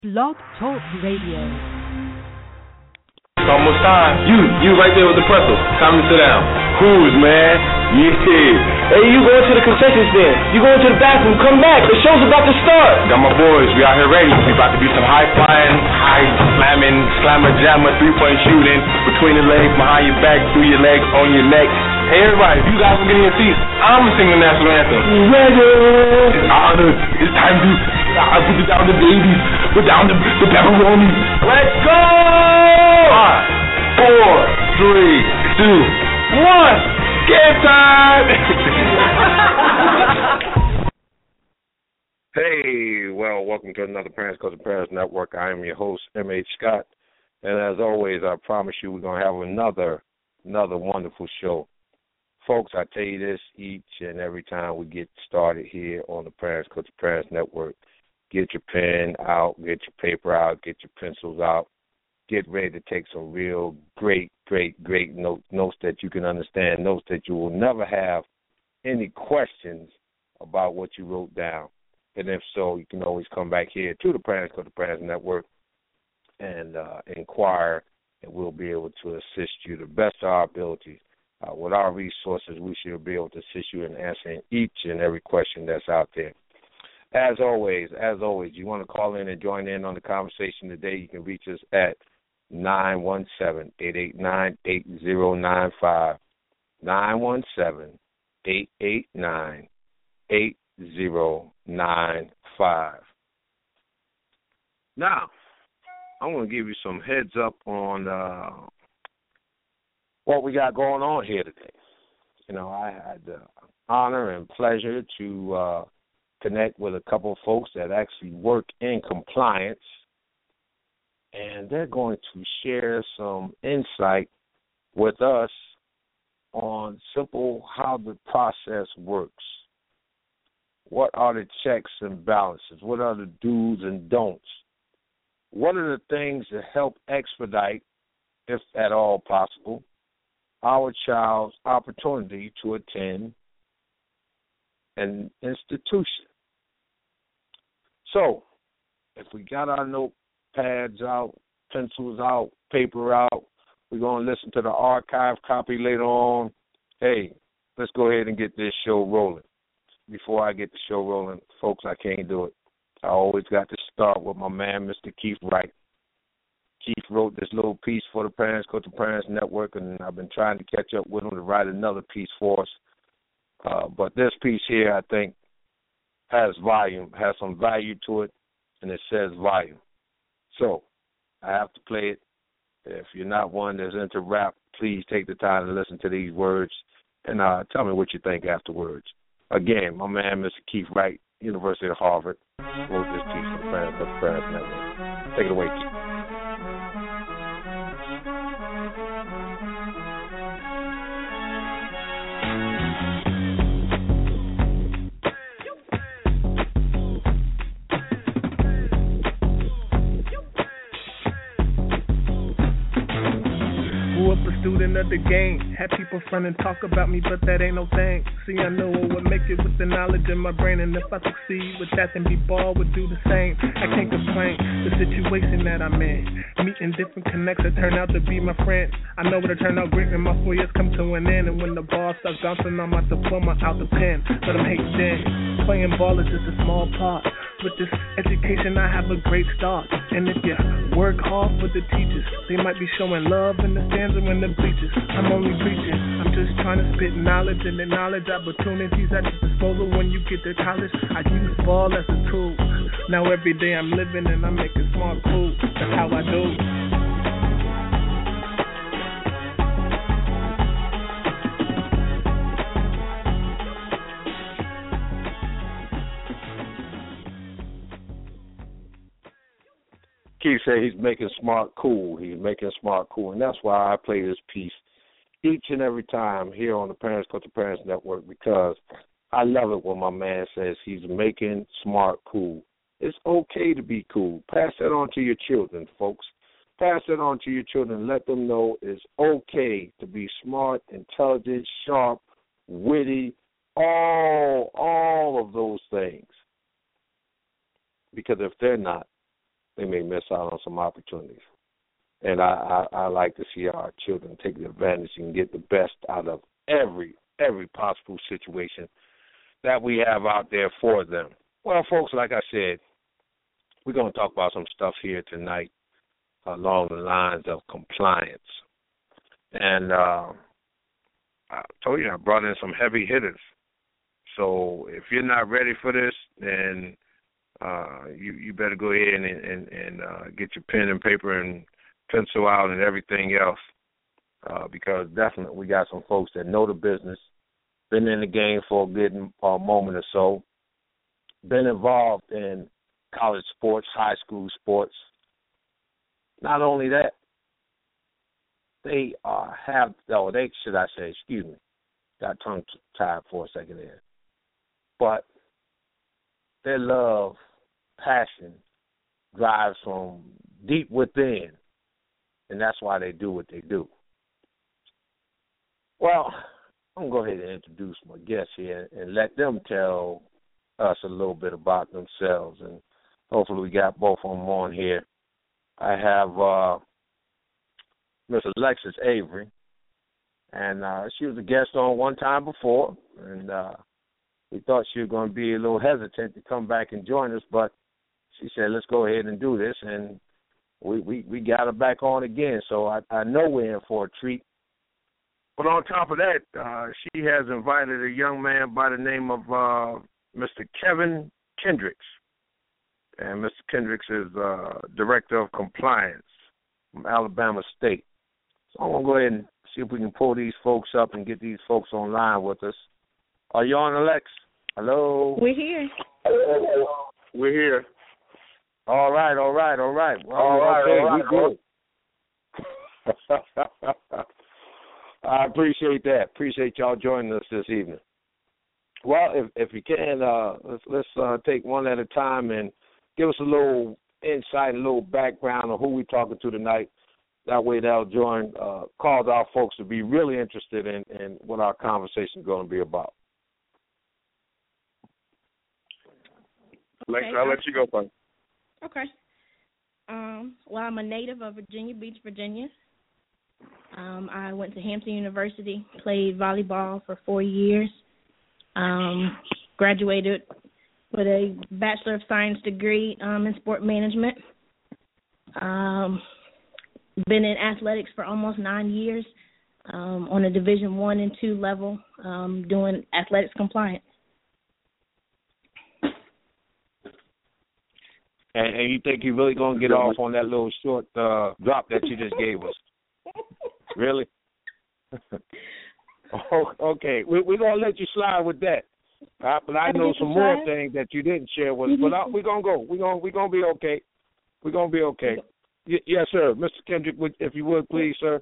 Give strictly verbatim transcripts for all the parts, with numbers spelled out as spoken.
Blog Talk Radio. It's almost time. You, you right there with the pretzel. Time to sit down. Cruise, man. Yeah. Hey, you going to the concession stand. You going to the bathroom. Come back. The show's about to start. Got my boys. We out here ready. We about to do some high flying, high slamming, slammer jammer, three point shooting between the legs, behind your back, through your legs, on your neck. Hey, everybody, if you guys will get in your seats, I'm going to sing the national anthem. Ready. It's honored. It's time to I put it down the babies. Put down the, the pepperoni. Let's go. Five, four, three, two, one. Game time. Hey, well, welcome to another Parents Coach Parents Network. I am your host, M H Scott. And as always, I promise you we're going to have another, another wonderful show. Folks, I tell you this each and every time we get started here on the Parents Coach Parents Network. Get your pen out, get your paper out, get your pencils out. Get ready to take some real great, great, great notes, notes that you can understand, notes that you will never have any questions about what you wrote down. And if so, you can always come back here to the Parents Coach Parents Network and uh, inquire, and we'll be able to assist you to the best of our abilities. Uh, with our resources, we should be able to assist you in answering each and every question that's out there. As always, as always, you want to call in and join in on the conversation today, you can reach us at nine one seven, eight eight nine, eight zero nine five, nine one seven, eight eight nine, eight zero nine five. Now, I'm going to give you some heads up on uh, what we got going on here today. You know, I had the honor and pleasure to uh, connect with a couple of folks that actually work in compliance, and they're going to share some insight with us on simple how the process works. What are the checks and balances? What are the do's and don'ts? What are the things that help expedite, if at all possible, our child's opportunity to attend an institution? So, if we got our notepads out, pencils out, paper out, we're going to listen to the archive copy later on. Hey, let's go ahead and get this show rolling. Before I get the show rolling, folks, I can't do it. I always got to start with my man, Mister Keith Wright. Keith wrote this little piece for the Parents Coach Parents Network, and I've been trying to catch up with him to write another piece for us. Uh, but this piece here, I think, has volume, has some value to it, and it says volume. So I have to play it. If you're not one that's into rap, please take the time to listen to these words and uh, tell me what you think afterwards. Again, my man, Mister Keith Wright, University of Harvard, wrote this piece for the Parents Coach Parents Network. Take it away, Keith. Student of the game, had people front and talk about me, but that ain't no thing. See, I know I would make it with the knowledge in my brain, and if I succeed with that, then B-ball would do the same. I can't complain, the situation that I'm in, meeting different connects that turn out to be my friends. I know it'll turn out great when my four years come to an end, and when the ball starts bouncing on my diploma out the pen, let them hate then. Playing ball is just a small part. With this education, I have a great start. And if you work hard for the teachers, they might be showing love in the stands or in the bleachers. I'm only preaching. I'm just trying to spit knowledge and acknowledge opportunities at your disposal when you get to college. I use ball as a tool. Now every day I'm living and I'm making smart cool. That's how I do. Keith said he's making smart cool. He's making smart cool. And that's why I play this piece each and every time here on the Parents Coach Parents Network, because I love it when my man says he's making smart cool. It's okay to be cool. Pass that on to your children, folks. Pass that on to your children. Let them know it's okay to be smart, intelligent, sharp, witty, all, all of those things. Because if they're not, they may miss out on some opportunities. And I, I, I like to see our children take advantage and get the best out of every every possible situation that we have out there for them. Well, folks, like I said, we're going to talk about some stuff here tonight along the lines of compliance. And uh, I told you I brought in some heavy hitters. So if you're not ready for this, then uh, you, you better go ahead and, and, and uh, get your pen and paper and pencil out and everything else, uh, because definitely we got some folks that know the business, been in the game for a good uh, moment or so, been involved in college sports, high school sports. Not only that, they uh, have, oh, they, should I say, excuse me, got tongue-tied for a second there, but their love, passion, drives from deep within, and that's why they do what they do. Well, I'm going to go ahead and introduce my guests here and let them tell us a little bit about themselves, and hopefully we got both of them on here. I have uh, Miss Alexis Avery, and uh, she was a guest on one time before, and uh, we thought she was going to be a little hesitant to come back and join us, but she said, let's go ahead and do this, and we, we, we got her back on again, so I, I know we're in for a treat. But on top of that, uh, she has invited a young man by the name of uh, Mister Kevin Kendricks. And Mister Kendricks is uh, Director of Compliance from Alabama State. So I'm going to go ahead and see if we can pull these folks up and get these folks online with us. Are you on, Alex? Hello? We're here. We're here. All right, all right, all right. Well, all right, okay, all right. we good. I appreciate that. Appreciate y'all joining us this evening. Well, if if you can, uh, let's let's uh, take one at a time and give us a little insight, a little background on who we're talking to tonight. That way, that'll join uh, cause our folks to be really interested in, in what our conversation is going to be about. Okay, Alexa, I'll let you go first. Okay. Um, well, I'm a native of Virginia Beach, Virginia. Um, I went to Hampton University, played volleyball for four years, um, graduated with a Bachelor of Science degree um, in sport management. Um, been in athletics for almost nine years um, on a Division One and Two level, um, doing athletics compliance. And, and you think you're really going to get off on that little short uh, drop that you just gave us? Really? oh, okay, we, we're going to let you slide with that. Uh, but I know some more things that you didn't share with us. But I, we're going to go. We're going we're gonna be okay. We're going to be okay. Y- yes, sir. Mister Kendrick, would, if you would, please, sir.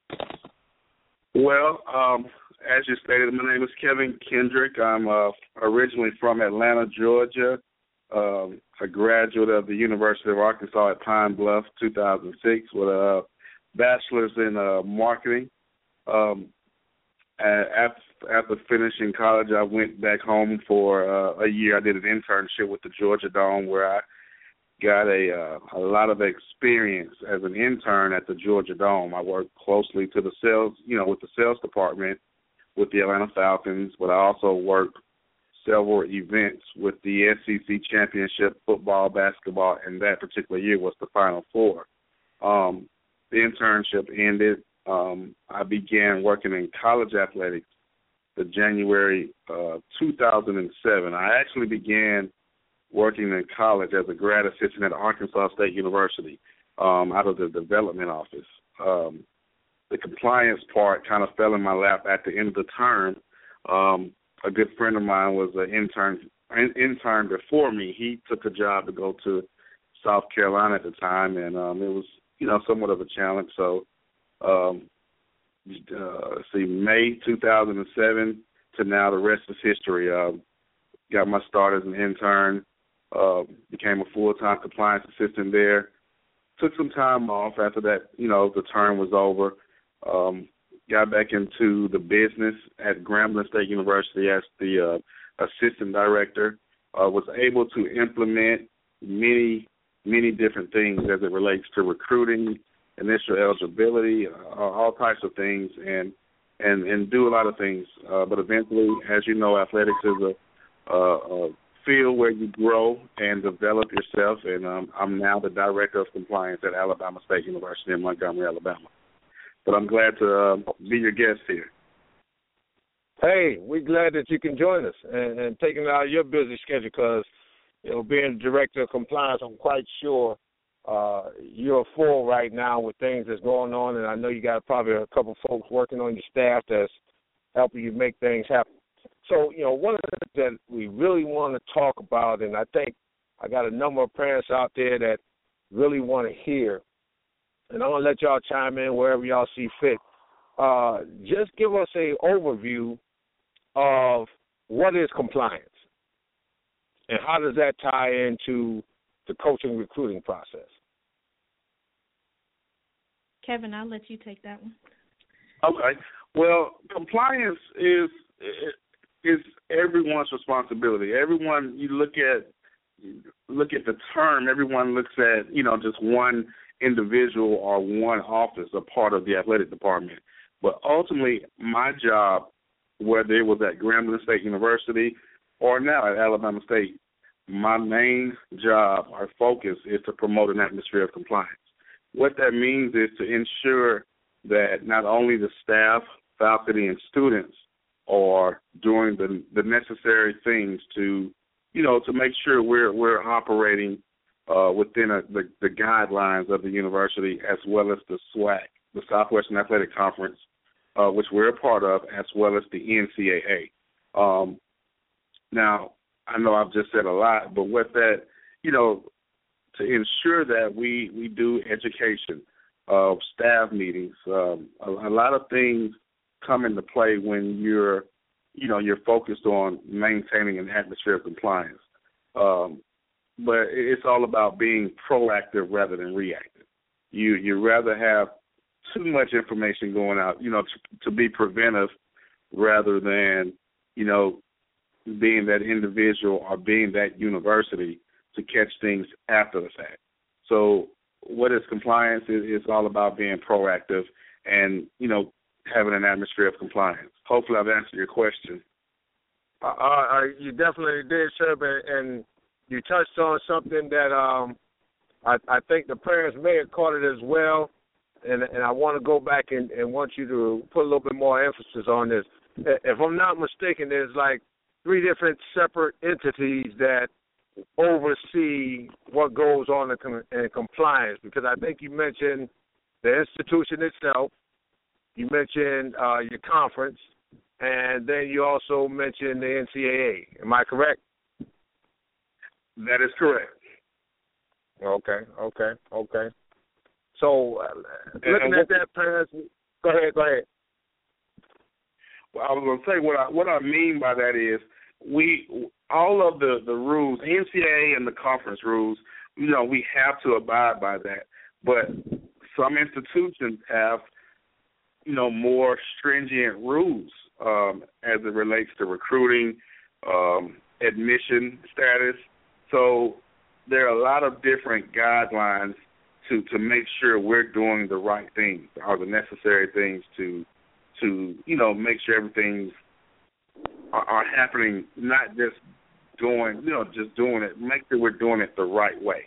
Well, um, as you stated, my name is Kevin Kendrick. I'm uh, originally from Atlanta, Georgia. Um, a graduate of the University of Arkansas at Pine Bluff, two thousand six, with a bachelor's in uh, marketing. Um, after, after finishing college, I went back home for uh, a year. I did an internship with the Georgia Dome, where I got a uh, a lot of experience as an intern at the Georgia Dome. I worked closely to the sales, you know, with the sales department with the Atlanta Falcons, but I also worked several events with the S E C Championship football, basketball, and that particular year was the Final Four. Um, the internship ended. Um, I began working in college athletics the January uh, two thousand seven. I actually began working in college as a grad assistant at Arkansas State University um, out of the development office. Um, the compliance part kind of fell in my lap at the end of the term. Um, a good friend of mine was an intern, an intern before me. He took a job to go to South Carolina at the time, and um, it was, you know, somewhat of a challenge. So, um, uh, let's see, May two thousand seven to now, the rest is history. Uh, got my start as an intern, uh, became a full-time compliance assistant there. Took some time off after that, you know, the term was over. Um, got back into the business at Grambling State University as the uh, assistant director. Uh, was able to implement many many different things as it relates to recruiting, initial eligibility, uh, all types of things, and and, and do a lot of things. Uh, but eventually, as you know, athletics is a, a, a field where you grow and develop yourself, and um, I'm now the Director of Compliance at Alabama State University in Montgomery, Alabama. But I'm glad to uh, be your guest here. Hey, we're glad that you can join us and, and taking out your busy schedule because, you know, being Director of Compliance, I'm quite sure uh, you're full right now with things that's going on, and I know you got probably a couple folks working on your staff that's helping you make things happen. So, you know, one of the things that we really want to talk about, and I think I got a number of parents out there that really want to hear, and I'm going to let y'all chime in wherever y'all see fit. Uh, just give us a overview of what is compliance and how does that tie into the coaching recruiting process. Kevin, I'll let you take that one. Okay. Well, compliance is is everyone's responsibility. Everyone, you look at look at the term, everyone looks at, you know, just one individual or one office, a part of the athletic department. But ultimately, my job, whether it was at Grambling State University or now at Alabama State, my main job or focus is to promote an atmosphere of compliance. What that means is to ensure that not only the staff, faculty, and students are doing the, the necessary things to, you know, to make sure we're we're operating uh, within a, the, the guidelines of the university, as well as the SWAC, the Southwestern Athletic Conference, uh, which we're a part of, as well as the N C A A. Um, now, I know I've just said a lot, but what that, you know, to ensure that we, we do education of staff meetings, um, a, a lot of things come into play when you're, you know, you're focused on maintaining an atmosphere of compliance. Um, but it's all about being proactive rather than reactive. You you rather have too much information going out, you know, to, to be preventive rather than, you know, being that individual or being that university to catch things after the fact. So what is compliance? It's all about being proactive and, you know, having an atmosphere of compliance. Hopefully I've answered your question. Uh, uh, you definitely did, sir, and you touched on something that um, I, I think the parents may have caught it as well, and, and I want to go back and, and want you to put a little bit more emphasis on this. If I'm not mistaken, there's like three different separate entities that oversee what goes on in, com- in compliance, because I think you mentioned the institution itself, you mentioned uh, your conference, and then you also mentioned the N C A A. Am I correct? That is correct. Okay, okay, okay. So uh, looking and, at that, parents, go ahead, go ahead. Well, I was going to say what I, what I mean by that is we all of the, the rules, N C A A and the conference rules, you know, we have to abide by that. But some institutions have, you know, more stringent rules um, as it relates to recruiting, um, admission status. So there are a lot of different guidelines to, to make sure we're doing the right things or the necessary things to, to you know, make sure everything's are, are happening, not just doing, you know, just doing it, make sure we're doing it the right way.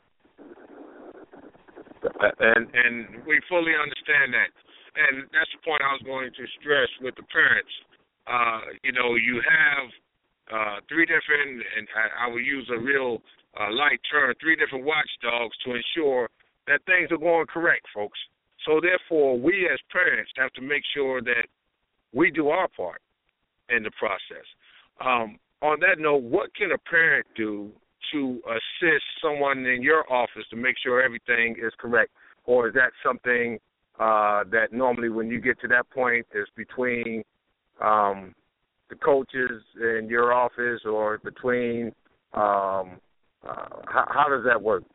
And and we fully understand that. And that's the point I was going to stress with the parents. Uh, you know, you have uh, three different, and I, I will use a real uh, light term, three different watchdogs to ensure that things are going correct, folks. So therefore, we as parents have to make sure that we do our part in the process. Um, on that note, what can a parent do to assist someone in your office to make sure everything is correct? Or is that something uh, that normally when you get to that point is between um, the coaches in your office or between, um, uh, how, how does that work?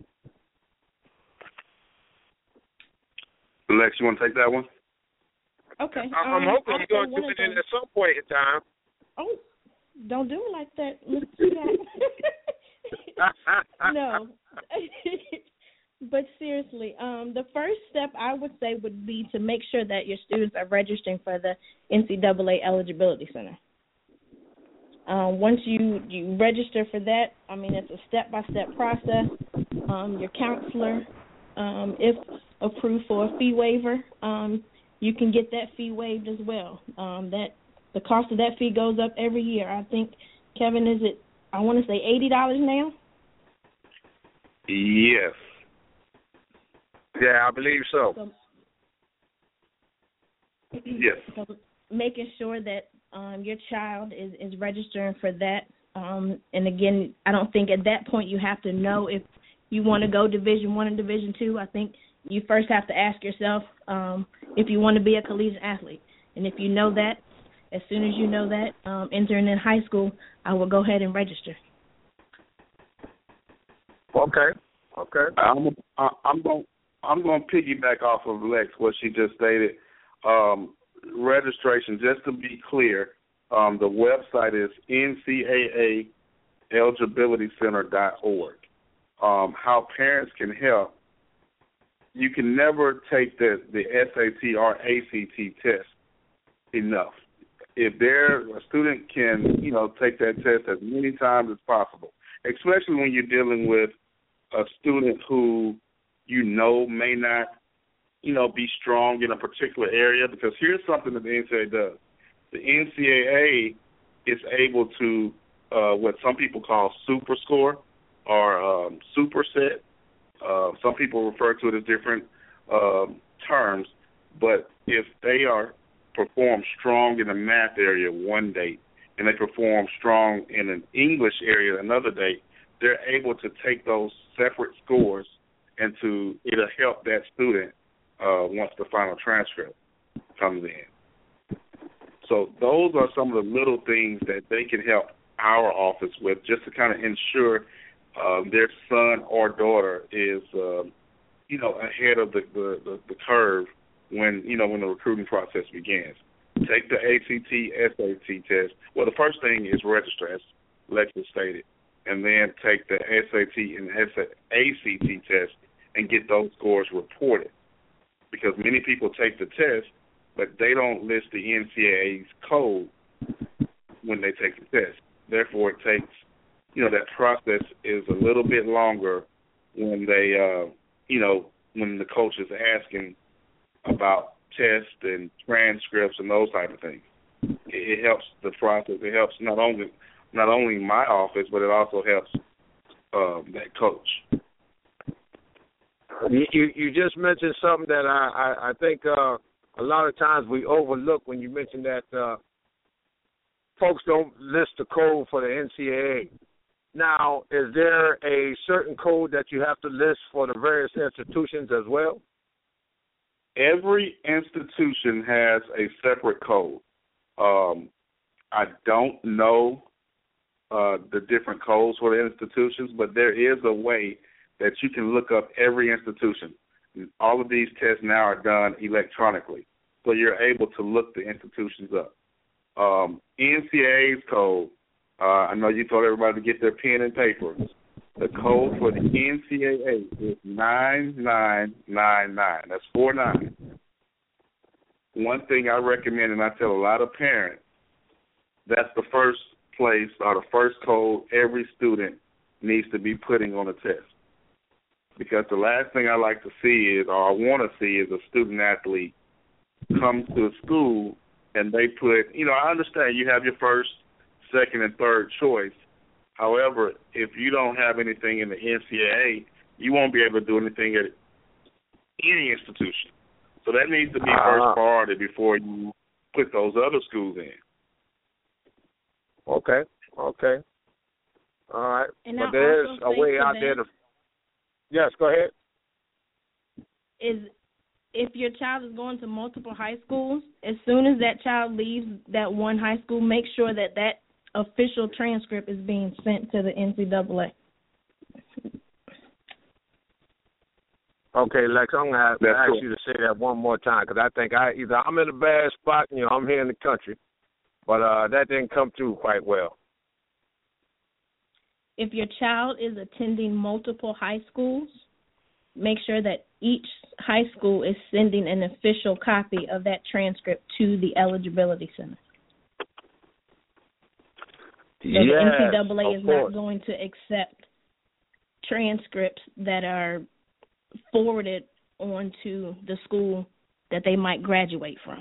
Lex, you want to take that one? Okay. I, I'm um, hoping I'm going to do it in at some point in time. Oh, don't do it like that, Mister Scott. No. but seriously, um, the first step I would say would be to make sure that your students are registering for the N C double A Eligibility Center. Um, once you, you register for that, I mean, it's a step-by-step process. Um, your counselor, um, if approved for a fee waiver, um, you can get that fee waived as well. Um, that the cost of that fee goes up every year. I think, Kevin, is it, I want to say eighty dollars now? Yes. Yeah, I believe so. so yes. So making sure that um, your child is, is registering for that. Um, and, again, I don't think at that point you have to know if you want to go Division One or Division Two. I think you first have to ask yourself um, if you want to be a collegiate athlete. And if you know that, as soon as you know that, um, entering in high school, I will go ahead and register. Okay. Okay. I'm I'm going I'm going to piggyback off of Lex what she just stated. Um, registration, just to be clear, um, the website is N C A A eligibility center dot org. Um, how parents can help. You can never take the, the S A T or A C T test enough. If there a student can, you know, take that test as many times as possible, especially when you're dealing with a student who you know may not, you know, be strong in a particular area, because here's something that the N C A A does. The N C A A is able to, uh, what some people call super score or um, superset. Uh, some people refer to it as different um, terms, but if they are perform strong in a math area one day and they perform strong in an English area another day, they're able to take those separate scores and to it'll help that student uh, once the final transcript comes in. So those are some of the little things that they can help our office with, just to kind of ensure uh, their son or daughter is, uh, you know, ahead of the, the, the, the curve when, you know, when the recruiting process begins. Take the A C T, S A T test. Well, the first thing is register, as Lexus stated, and then take the S A T and A C T test and get those scores reported. Because many people take the test, but they don't list the N C A A's code when they take the test. Therefore, it takes, you know, that process is a little bit longer when they, uh, you know, when the coach is asking about tests and transcripts and those type of things. It, it helps the process. It helps not only not only my office, but it also helps um, that coach. You, you you just mentioned something that I I, I think uh, a lot of times we overlook when you mention that uh, folks don't list the code for the N C A A. Now, is there a certain code that you have to list for the various institutions as well? Every institution has a separate code. Um, I don't know uh, the different codes for the institutions, but there is a way that you can look up every institution. All of these tests now are done electronically, so you're able to look the institutions up. Um, N C A A's code, uh, I know you told everybody to get their pen and paper. The code for the N C A A is nine nine nine nine. That's four nine. One thing I recommend, and I tell a lot of parents, that's the first place or the first code every student needs to be putting on a test. Because the last thing I like to see is, or I want to see, is a student athlete come to a school and they put, you know, I understand you have your first, second, and third choice. However, if you don't have anything in the N C A A, you won't be able to do anything at any institution. So that needs to be uh-huh. first priority before you put those other schools in. Okay, okay. All right. And but there's a way out there to... Yes, go ahead. Is if your child is going to multiple high schools, as soon as that child leaves that one high school, make sure that that official transcript is being sent to the N C double A. Okay, Lex, I'm going to have to ask you to say that one more time, because I think I either I'm in a bad spot, you know, I'm here in the country, but uh, that didn't come through quite well. if your child is attending multiple high schools, make sure that each high school is sending an official copy of that transcript to the eligibility center. So yes, the N C double A is course. not going to accept transcripts that are forwarded onto the school that they might graduate from.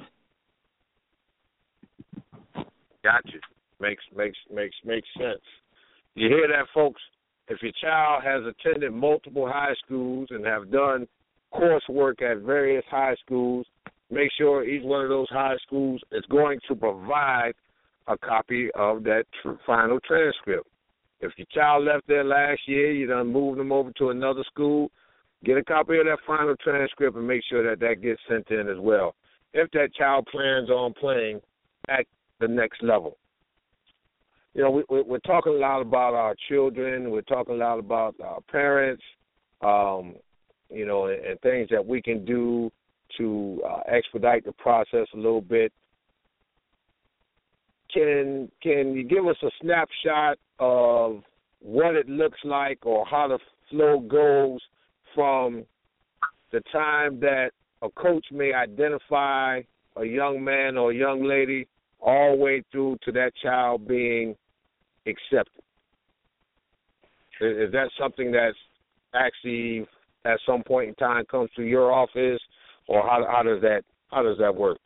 Gotcha. Makes makes makes makes sense. You hear that, folks? If your child has attended multiple high schools and have done coursework at various high schools, make sure each one of those high schools is going to provide a copy of that tr- final transcript. If your child left there last year, you done moved them over to another school, get a copy of that final transcript and make sure that that gets sent in as well, if that child plans on playing at the next level. You know, we, we're talking a lot about our children. We're talking a lot about our parents, um, you know, and, and things that we can do to uh, expedite the process a little bit. Can can you give us a snapshot of what it looks like or how the flow goes from the time that a coach may identify a young man or a young lady all the way through to that child being accepted? Is that something that's actually at some point in time comes through your office, or how, how does that how does that work?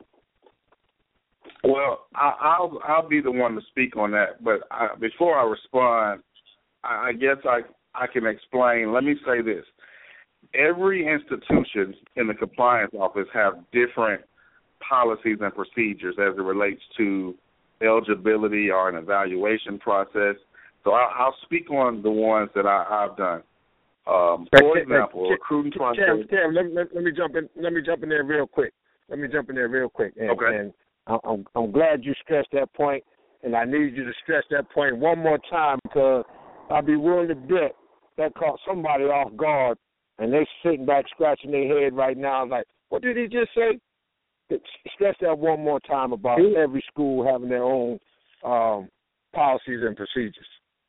Well, I, I'll I'll be the one to speak on that. But I, before I respond, I, I guess I I can explain. Let me say this: every institution in the compliance office have different policies and procedures as it relates to eligibility or an evaluation process. So I, I'll speak on the ones that I, I've done. Um, for example, Cam, recruiting process. Cam, Cam, let, let, let me jump in. Let me jump in there real quick. Let me jump in there real quick. And, okay. And I'm, I'm glad you stressed that point, and I need you to stress that point one more time, because I'll be willing to bet that caught somebody off guard, and they sitting back scratching their head right now like, what did he just say? Stress that one more time about every school having their own um, policies and procedures.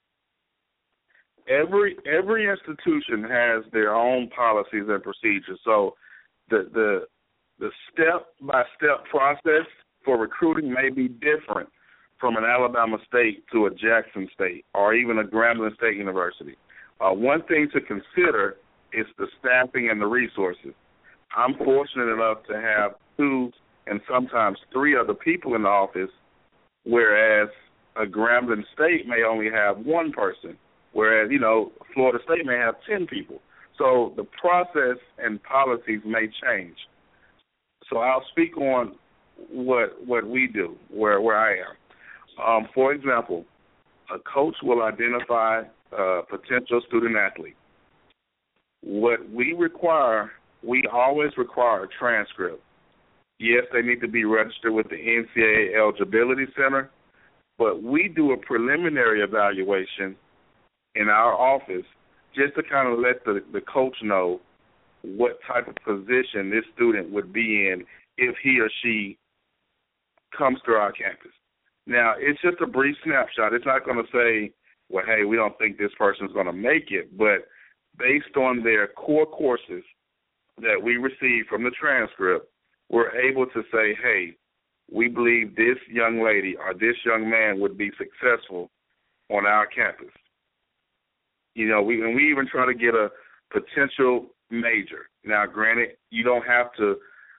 Every every institution has their own policies and procedures. So the the the step by step process for recruiting may be different from an Alabama State to a Jackson State or even a Grambling State University. Uh, one thing to consider is the staffing and the resources. I'm fortunate enough to have two and sometimes three other people in the office, whereas a Grambling State may only have one person, whereas, you know, Florida State may have ten people. So the process and policies may change. So I'll speak on what what we do, where, where I am. Um, for example, a coach will identify a potential student athlete. What we require, we always require a transcript. Yes, they need to be registered with the N C double A Eligibility Center, but we do a preliminary evaluation in our office just to kind of let the, the coach know what type of position this student would be in if he or she comes to our campus. Now, it's just a brief snapshot. It's not going to say, well, hey, we don't think this person's going to make it, but based on their core courses that we receive from the transcript, we're able to say, hey, we believe this young lady or this young man would be successful on our campus. You know, we and we even try to get a potential major. Now, granted, you don't have to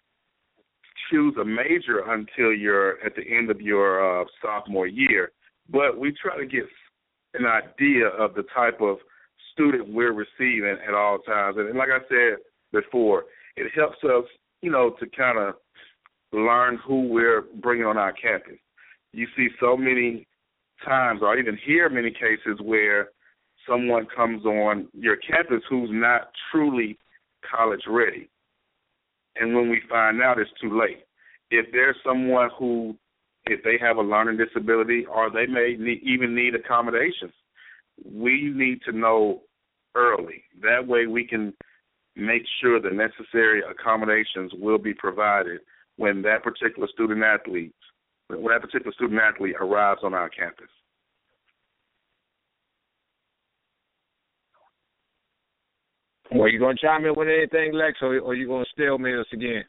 choose a major until you're at the end of your uh, sophomore year, but we try to get an idea of the type of student we're receiving at all times. And, and like I said before, it helps us, you know, to kind of learn who we're bringing on our campus. You see so many times, or even hear many cases where someone comes on your campus who's not truly college ready. And when we find out, it's too late. If there's someone who, if they have a learning disability or they may need, even need accommodations, we need to know early. That way we can make sure the necessary accommodations will be provided when that particular student athlete, when that particular student athlete arrives on our campus. Well, you going to chime in with anything, Lex, or, or you going to stalemate us again?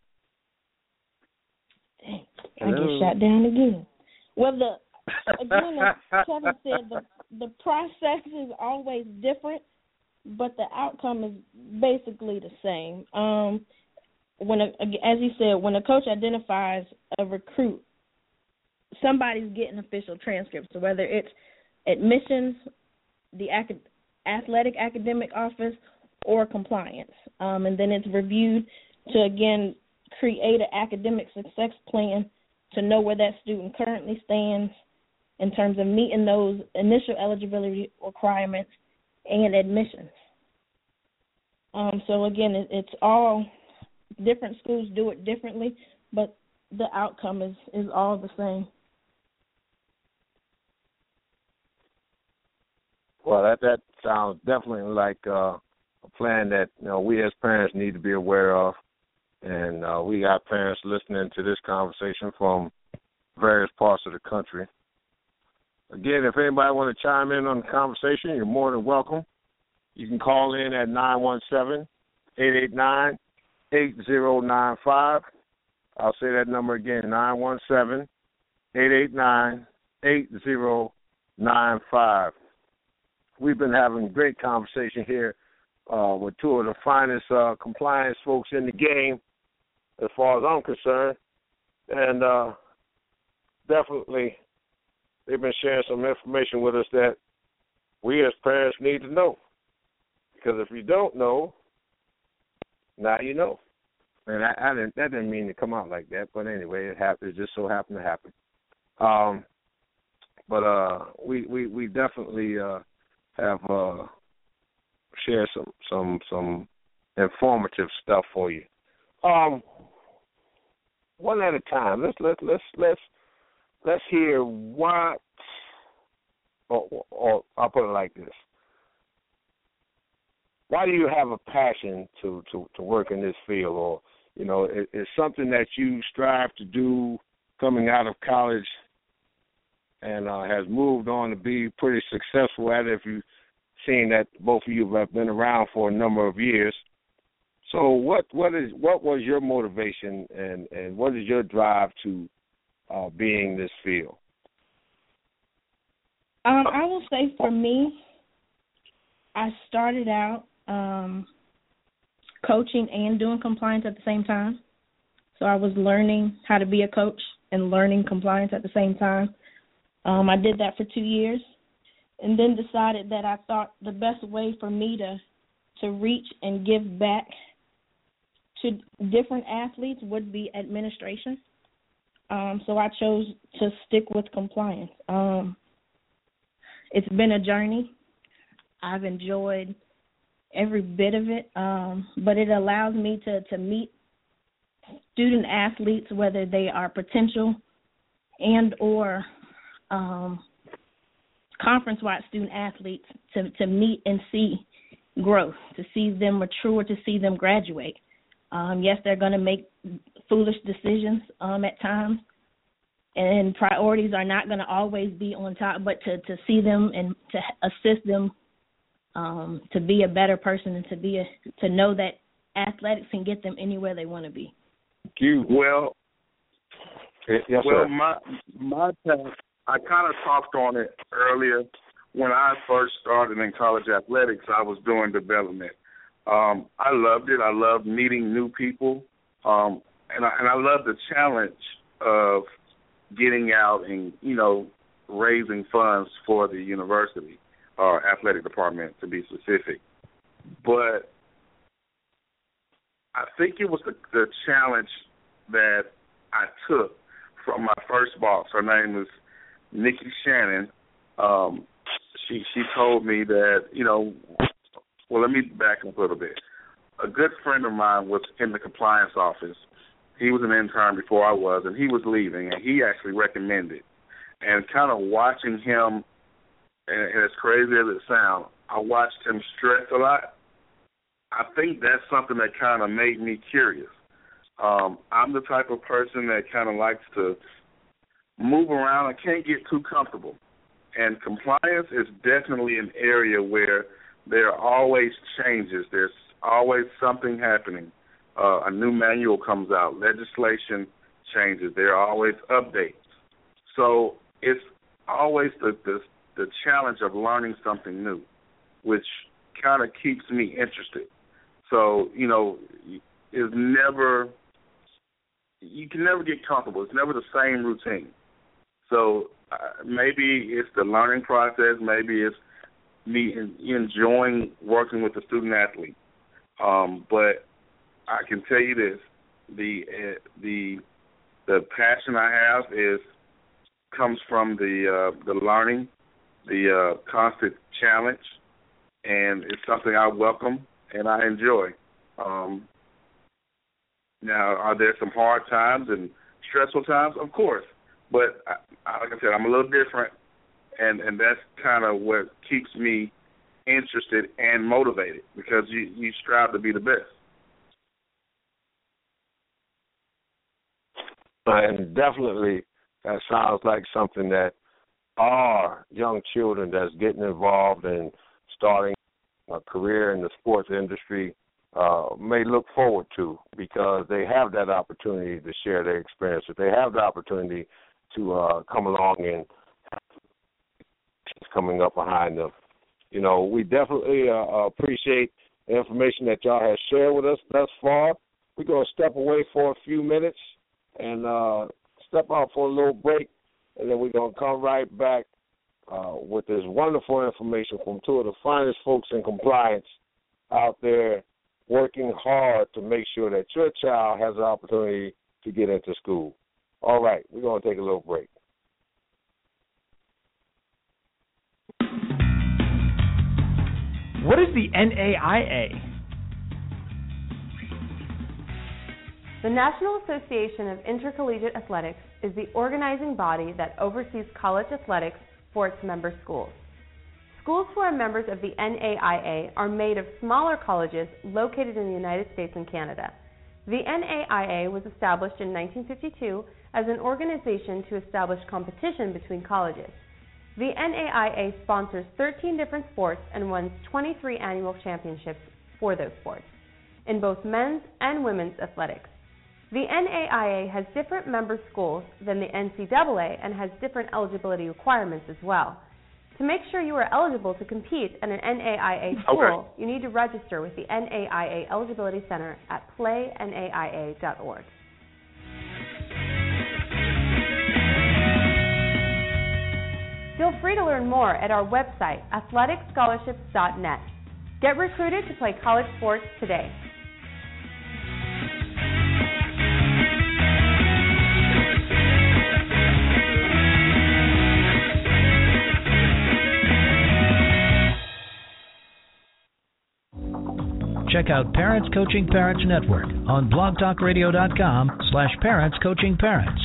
Dang, I get shot down again. Well, the again, as Kevin said, the the process is always different, but the outcome is basically the same. Um, when, a, as you said, when a coach identifies a recruit, somebody's getting official transcripts. So whether it's admissions, the acad- athletic academic office, or compliance, um, and then it's reviewed to again create an academic success plan to know where that student currently stands in terms of meeting those initial eligibility requirements and admissions. Um, so, again, it, it's all different schools do it differently, but the outcome is, is all the same. Well, that, that sounds definitely like uh, a plan that, you know, we as parents need to be aware of. And uh, we got parents listening to this conversation from various parts of the country. Again, if anybody want to chime in on the conversation, you're more than welcome. You can call in at nine one seven, eight eight nine, eight zero nine five. I'll say that number again, nine one seven, eight eight nine, eight zero nine five. We've been having a great conversation here uh, with two of the finest uh, compliance folks in the game, as far as I'm concerned. And uh, definitely they've been sharing some information with us that we as parents need to know. Because if you don't know, now you know. And I, I didn't, that didn't mean to come out like that, but anyway, it happened. It just so happened to happen. Um, but uh, we, we we definitely uh, have uh, shared some some some informative stuff for you. Um, one at a time. Let's let's let's let's let's hear what. Or, or, or I'll put it like this. Why do you have a passion to, to, to work in this field? Or, you know, it, it's something that you strive to do coming out of college and uh, has moved on to be pretty successful at it, if you've seen that both of you have been around for a number of years. So what what is what was your motivation and, and what is your drive to uh, being this field? Um, I will say for me, I started out um, coaching and doing compliance at the same time. So I was learning how to be a coach and learning compliance at the same time. Um, I did that for two years and then decided that I thought the best way for me to, to reach and give back to different athletes would be administration. Um, so I chose to stick with compliance. Um, it's been a journey. I've enjoyed every bit of it, um, but it allows me to, to meet student athletes, whether they are potential and or um, conference-wide student athletes, to, to meet and see growth, to see them mature, to see them graduate. Um, yes, they're going to make foolish decisions um, at times, and priorities are not going to always be on top, but to, to see them and to assist them um, to be a better person and to be a, to know that athletics can get them anywhere they want to be. You well, yes, well, sir. my my path, I kind of talked on it earlier. When I first started in college athletics, I was doing development. Um, I loved it. I loved meeting new people, um, and I, and I loved the challenge of getting out and, you know, raising funds for the university or athletic department, to be specific. But I think it was the, the challenge that I took from my first boss. Her name was Nikki Shannon. Um, she she told me that, you know, well, let me back up a little bit. A good friend of mine was in the compliance office. He was an intern before I was, and he was leaving, and he actually recommended. And kind of watching him, and as crazy as it sounds, I watched him stress a lot. I think that's something that kind of made me curious. Um, I'm the type of person that kind of likes to move around. I can't get too comfortable. And compliance is definitely an area where there are always changes. There's always something happening. Uh, a new manual comes out. Legislation changes. There are always updates. So it's always the, the, the challenge of learning something new, which kind of keeps me interested. So, you know, it's never, you can never get comfortable. It's never the same routine. So uh, maybe it's the learning process. Maybe it's me enjoying working with the student athlete. Um, but I can tell you this: the uh, the the passion I have is comes from the uh, the learning, the uh, constant challenge, and it's something I welcome and I enjoy. Um, now, are there some hard times and stressful times? Of course, but I, like I said, I'm a little different, and, and that's kind of what keeps me interested and motivated, because you, you strive to be the best. And definitely that sounds like something that our young children that's getting involved in starting a career in the sports industry uh, may look forward to, because they have that opportunity to share their experiences. They have the opportunity to uh, come along and coming up behind them. You know, we definitely uh, appreciate the information that y'all have shared with us thus far. We're going to step away for a few minutes and uh, step out for a little break, and then we're going to come right back uh, with this wonderful information from two of the finest folks in compliance out there working hard to make sure that your child has the opportunity to get into school. All right, we're going to take a little break. What is the N A I A? The National Association of Intercollegiate Athletics is the organizing body that oversees college athletics for its member schools. Schools who are members of the N A I A are made of smaller colleges located in the United States and Canada. The N A I A was established in nineteen fifty-two as an organization to establish competition between colleges. The N A I A sponsors thirteen different sports and wins twenty-three annual championships for those sports, in both men's and women's athletics. The N A I A has different member schools than the N C double A and has different eligibility requirements as well. To make sure you are eligible to compete at an N A I A school, okay, you need to register with the N A I A Eligibility Center at play N A I A dot org. Feel free to learn more at our website, athletic scholarships dot net. Get recruited to play college sports today. Check out Parents Coaching Parents Network on blog talk radio dot com slash parents coaching parents.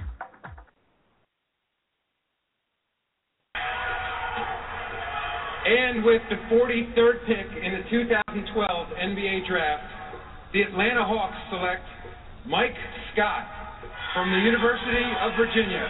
And with the forty-third pick in the two thousand twelve N B A Draft, the Atlanta Hawks select Mike Scott from the University of Virginia.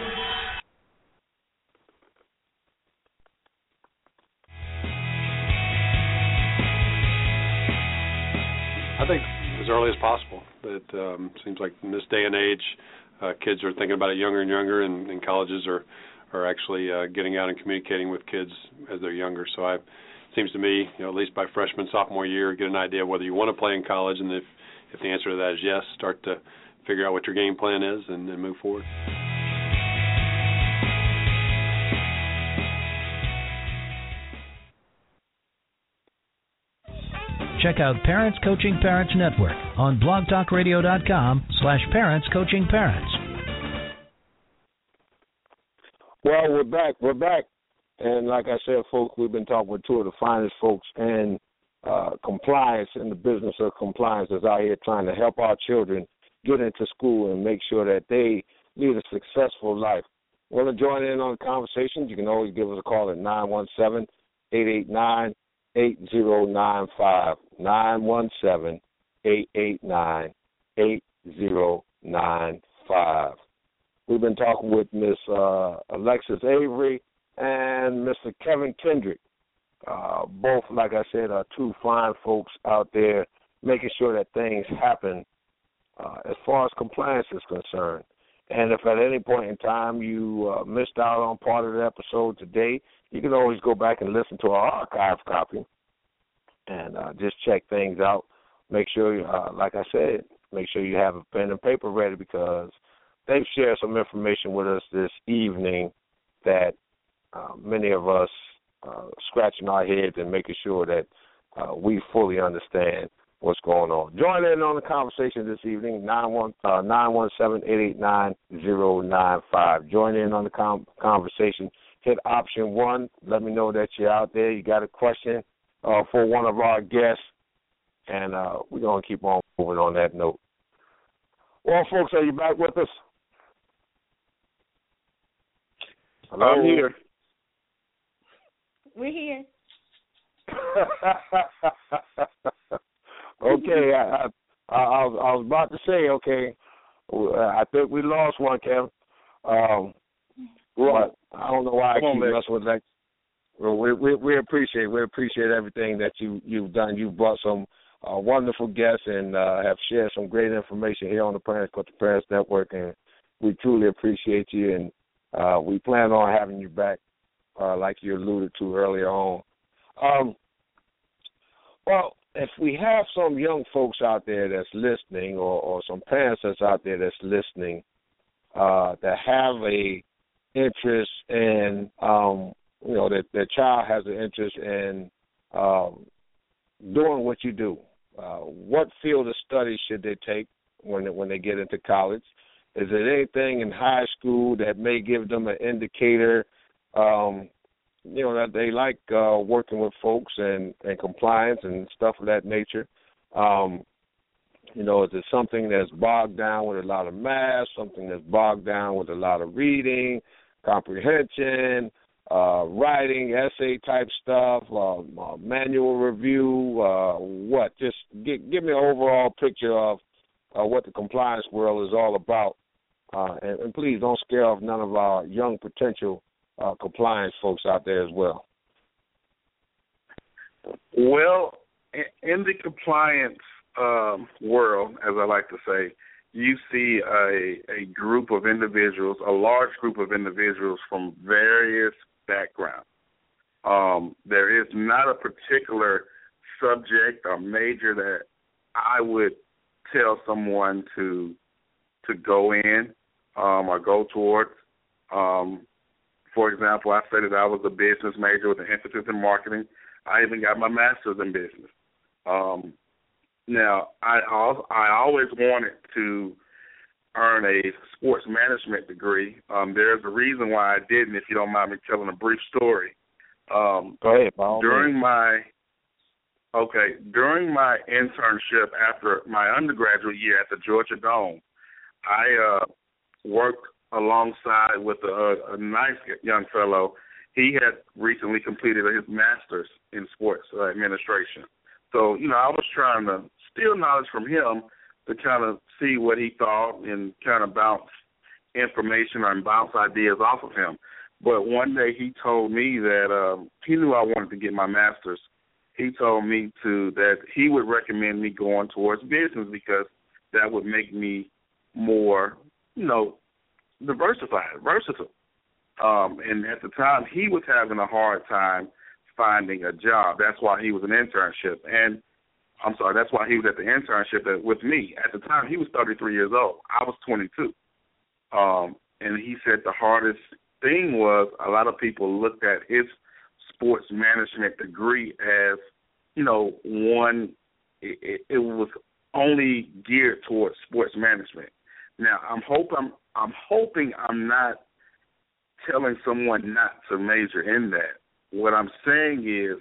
I think as early as possible. It um, seems like in this day and age, uh, kids are thinking about it younger and younger, and, and colleges are are actually uh, getting out and communicating with kids as they're younger. So I, it seems to me, you know, at least by freshman, sophomore year, get an idea of whether you want to play in college, and if, if the answer to that is yes, start to figure out what your game plan is and then move forward. Check out Parents Coaching Parents Network on blog talk radio dot com slash parents coaching parents. Well, we're back. We're back. And like I said, folks, we've been talking with two of the finest folks in uh, compliance, in the business of compliance, that's out here trying to help our children get into school and make sure that they lead a successful life. Want to join in on the conversation? You can always give us a call at nine one seven, eight eight nine, eight zero nine five, nine one seven, eight eight nine, eight zero nine five. We've been talking with Miss uh, Alexis Avery and Mister Kevin Kendrick. Uh, both, like I said, are two fine folks out there making sure that things happen uh, as far as compliance is concerned. And if at any point in time you uh, missed out on part of the episode today, you can always go back and listen to our archive copy and uh, just check things out. Make sure, uh, like I said, make sure you have a pen and paper ready, because they've shared some information with us this evening that uh, many of us uh, scratching our heads and making sure that uh, we fully understand what's going on. Join in on the conversation this evening, nine one seven, eight eight nine, zero nine five. Join in on the com- conversation. Hit option one. Let me know that you're out there. You got a question uh, for one of our guests, and uh, we're going to keep on moving on that note. Well, folks, are you back with us? Hello? I'm here. We're here. Okay, I, I, I, was, I was about to say, okay, I think we lost one, Kevin. Um, but I don't know why I keep messing with that. Well, we, we we appreciate we appreciate everything that you you've done. You've brought some uh, wonderful guests and uh, have shared some great information here on the Parents Culture Parents Network, and we truly appreciate you. And uh, we plan on having you back, uh, like you alluded to earlier on. Um, well, if we have some young folks out there that's listening, or, or some parents that's out there that's listening, uh, that have a interest in, um, you know, that their child has an interest in um, doing what you do, uh, what field of study should they take when they, when they get into college? Is there anything in high school that may give them an indicator, um, you know, that they like uh, working with folks and, and compliance and stuff of that nature? Um, you know, is it something that's bogged down with a lot of math, something that's bogged down with a lot of reading, comprehension, uh, writing, essay-type stuff, uh, uh, manual review, uh, what? Just give, give me an overall picture of uh, what the compliance world is all about. Uh, and, and please don't scare off none of our young potential Uh, compliance folks out there as well. Well, in the compliance um, world, as I like to say, you see a, a group of individuals, a large group of individuals from various backgrounds. Um, there is not a particular subject or major that I would tell someone to to go in um, or go towards. Um, For example, I said that I was a business major with an emphasis in marketing. I even got my master's in business. Um, now, I also, I always wanted to earn a sports management degree. Um, there's a reason why I didn't, if you don't mind me telling a brief story. Um, Go ahead, Paul. During my okay, during my internship after my undergraduate year at the Georgia Dome, I uh, worked alongside with a, a nice young fellow. He had recently completed his master's in sports uh, administration. So, you know, I was trying to steal knowledge from him to kind of see what he thought and kind of bounce information and bounce ideas off of him. But one day he told me that um, he knew I wanted to get my master's. He told me to that he would recommend me going towards business because that would make me more, you know, diversified, versatile. Um, and at the time, he was having a hard time finding a job. That's why he was an internship. And I'm sorry, that's why he was at the internship with me. At the time, he was thirty-three years old. I was twenty-two. Um, and he said the hardest thing was a lot of people looked at his sports management degree as, you know, one, it, it was only geared towards sports management. Now, I'm hoping I'm hoping I'm not telling someone not to major in that. What I'm saying is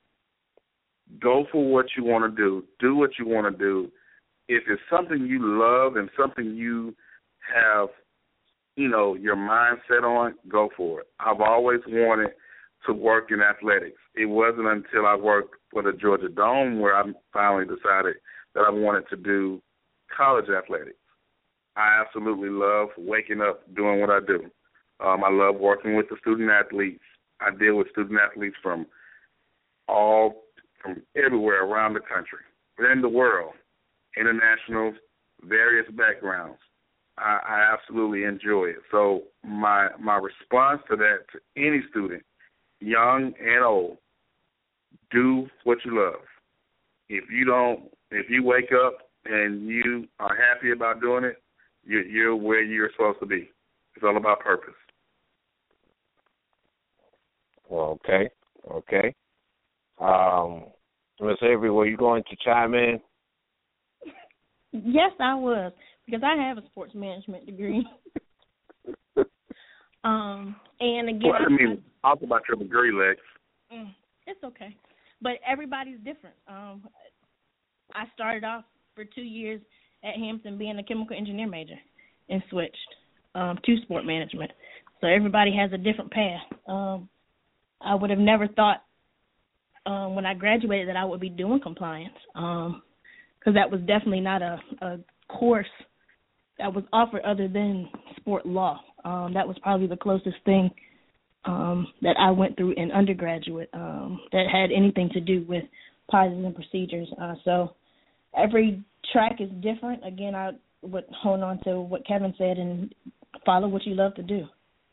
go for what you want to do. Do what you want to do. If it's something you love and something you have, you know, your mind set on, go for it. I've always wanted to work in athletics. It wasn't until I worked for the Georgia Dome where I finally decided that I wanted to do college athletics. I absolutely love waking up doing what I do. Um, I love working with the student athletes. I deal with student athletes from all, from everywhere around the country. in the world, international, various backgrounds. I, I absolutely enjoy it. So my my response to that to any student, young and old, do what you love. If you don't, if you wake up and you are happy about doing it, you're, you're where you're supposed to be. It's all about purpose. Well, okay, okay. Um, Miz Avery, were you going to chime in? Yes, I was, because I have a sports management degree. um, and again, well, I mean, I, talk about your degree, Lex. Mm, it's okay, but everybody's different. Um, I started off for two years at Hampton being a chemical engineer major, and switched um, to sport management. So everybody has a different path. Um, I would have never thought um, when I graduated that I would be doing compliance, because um, that was definitely not a, a course that was offered other than sport law. Um, that was probably the closest thing um, that I went through in undergraduate um, that had anything to do with policies and procedures. Uh, so every track is different. Again, I would hold on to what Kevin said and follow what you love to do.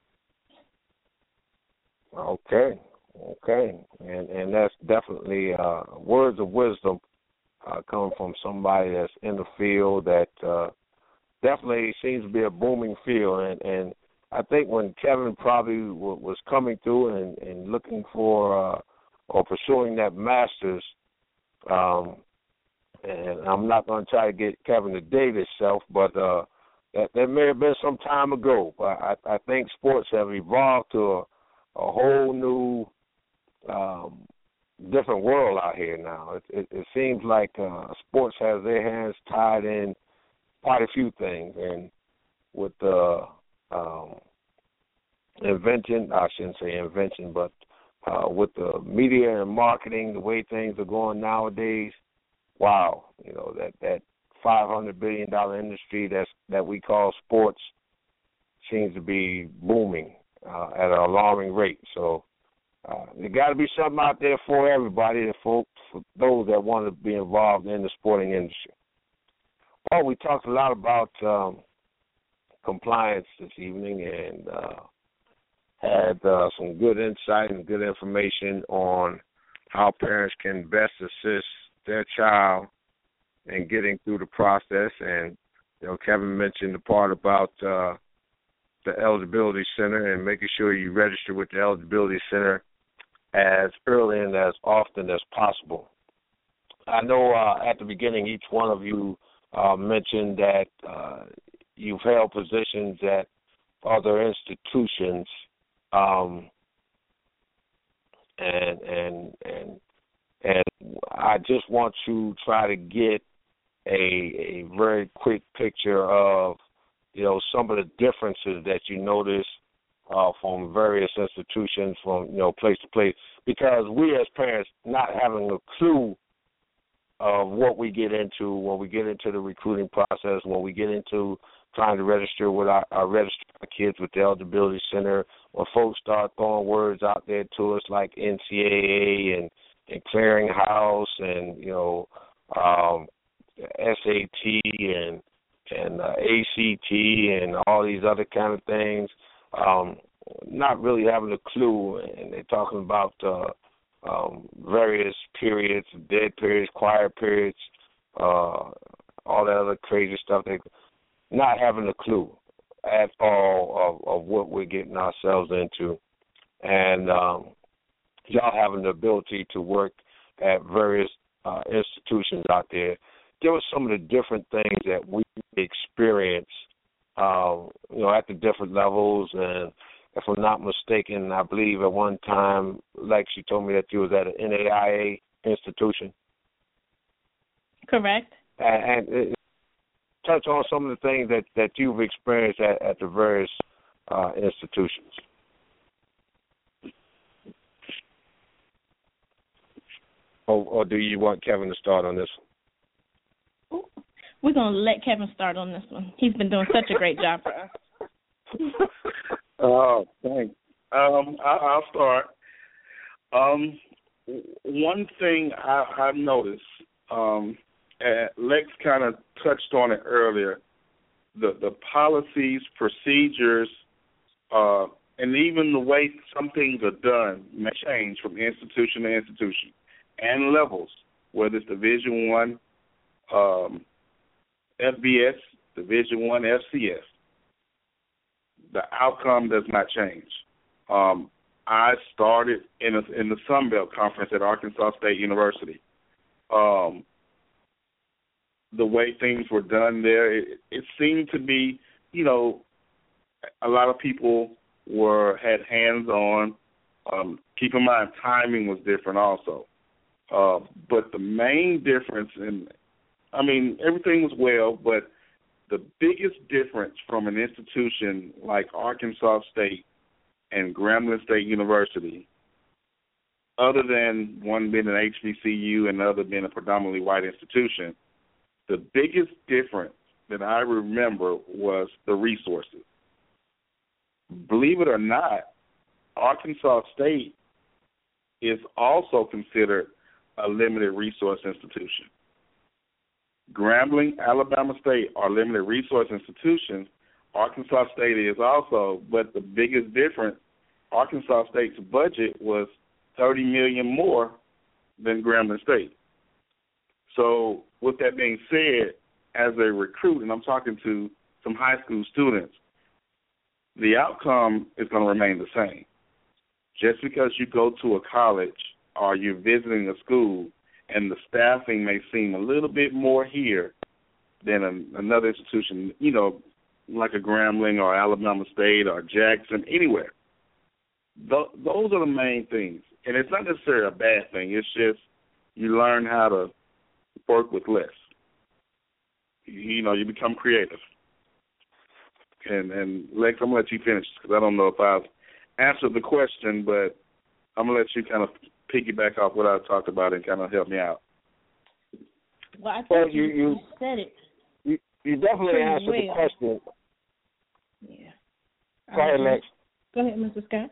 Okay, okay, and and that's definitely uh, words of wisdom uh, coming from somebody that's in the field that uh, definitely seems to be a booming field, and, and I think when Kevin probably w- was coming through and, and looking for uh, or pursuing that master's, um, and I'm not going to try to get Kevin to date himself, but uh, that, that may have been some time ago. But I, I think sports have evolved to a a whole new, um, different world out here now. It, it, it seems like uh, sports has their hands tied in quite a few things, and with the um, invention, I shouldn't say invention, but uh, with the media and marketing, the way things are going nowadays, wow, you know, that, that five hundred billion dollars industry that's, that we call sports seems to be booming Uh, at an alarming rate. So uh, there got to be something out there for everybody, for, for those that want to be involved in the sporting industry. Well, we talked a lot about um, compliance this evening and uh, had uh, some good insight and good information on how parents can best assist their child in getting through the process. And, you know, Kevin mentioned the part about uh, the eligibility center and making sure you register with the eligibility center as early and as often as possible. I know uh, at the beginning each one of you uh, mentioned that uh, you've held positions at other institutions, um, and and and and I just want to try to get a a very quick picture of, you know, some of the differences that you notice uh, from various institutions, from, you know, place to place, because we as parents not having a clue of what we get into when we get into the recruiting process, when we get into trying to register with our, our register our kids with the eligibility center, when folks start throwing words out there to us like N C A A and, and clearinghouse and, you know, um, S A T and and uh, A C T and all these other kind of things, um, not really having a clue, and they're talking about uh, um, various periods, dead periods, quiet periods, uh, all that other crazy stuff. They not having a clue at all of, of what we're getting ourselves into, and um, y'all having the ability to work at various uh, institutions out there. Give us some of the different things that we experience, um, you know, at the different levels. And if I'm not mistaken, I believe at one time, like she told me that you was at an N A I A institution. Correct. And, and touch on some of the things that, that you've experienced at, at the various uh, institutions. Or, or do you want Kevin to start on this one? We're going to let Kevin start on this one. He's been doing such a great job for us. Oh, thanks. Um, I, I'll start. Um, one thing I, I've noticed, um, uh, Lex kind of touched on it earlier. The the policies, procedures, uh, and even the way some things are done may change from institution to institution and levels, whether it's Division One, um, F B S, Division One, F C S. The outcome does not change. Um, I started in a, in the Sun Belt Conference at Arkansas State University. Um, the way things were done there, it, it seemed to be, you know, a lot of people were had hands-on. Um, keep in mind, timing was different also. Uh, but the main difference, in, I mean, everything was well, but the biggest difference from an institution like Arkansas State and Grambling State University, other than one being an H B C U and the other being a predominantly white institution, the biggest difference that I remember was the resources. Believe it or not, Arkansas State is also considered a limited resource institution. Grambling, Alabama State are limited resource institutions. Arkansas State is also, but the biggest difference, Arkansas State's budget was thirty million dollars more than Grambling State. So with that being said, as a recruit, and I'm talking to some high school students, the outcome is going to remain the same. Just because you go to a college or you're visiting a school and the staffing may seem a little bit more here than a, another institution, you know, like a Grambling or Alabama State or Jackson, anywhere. Th- those are the main things. And it's not necessarily a bad thing. It's just you learn how to work with less. You know, you become creative. And, and Lex, I'm going to let you finish because I don't know if I've answered the question, but I'm going to let you kind of piggyback off what I talked about and kind of help me out. Well, I think well, you, you, you, you said it. You, you definitely Pretty answered well. the question. Yeah. Go ahead, Lex. Go ahead, Mister Scott.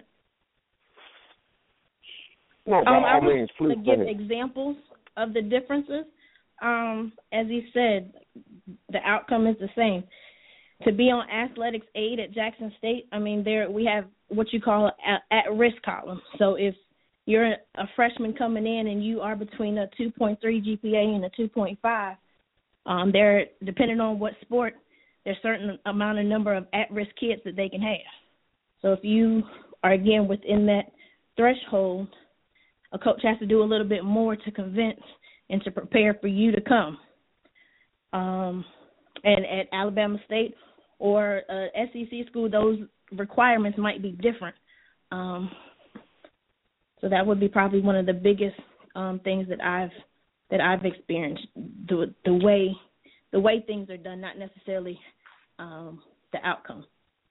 No, by um, I all want means, please to go give ahead. examples of the differences. Um, as he said, the outcome is the same. To be on athletics aid at Jackson State, I mean, there we have what you call an at-risk column. So if you're a freshman coming in and you are between a two point three G P A and a two point five, um, there, depending on what sport, there's a certain amount of number of at-risk kids that they can have. So if you are, again, within that threshold, a coach has to do a little bit more to convince and to prepare for you to come. Um, and at Alabama State or uh, S E C school, those requirements might be different. Um, so that would be probably one of the biggest um, things that I've that I've experienced. The the way the way things are done, not necessarily um, the outcome.